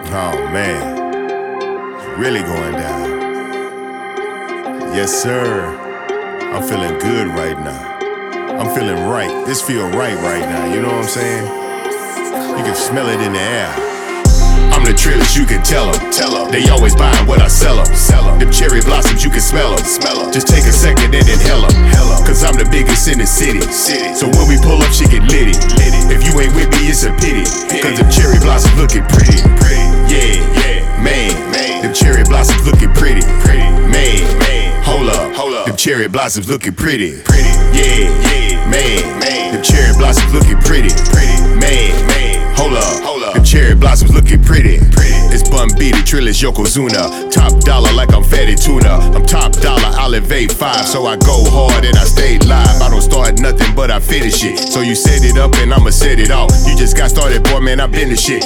Oh man, really going down. Yes sir, I'm feeling good right now. I'm feeling right, this feel right now, you know what I'm saying? You can smell it in the air. I'm the trillest, you can tell them. They always buying what I sell them. Them cherry blossoms, you can smell them. Just take a second and inhale them. Cause I'm the biggest in the city. So when we pull up, she get litty. If you ain't with me, it's a pity. Cause them cherry blossoms looking pretty. Yeah, man. Them cherry blossoms looking pretty. Man, hold up. Them cherry blossoms looking pretty. Yeah, man. Them cherry blossoms looking pretty. Man, hold up. Them cherry blossoms looking pretty. It's Bun B, the trillest Yokozuna. Top dollar like I'm fatty tuna. I'm top dollar, I'll elevate 5. So I go hard and I stay live. I don't start nothing but I finish it. So you set it up and I'ma set it off. You just got started, boy, man, I been the shit.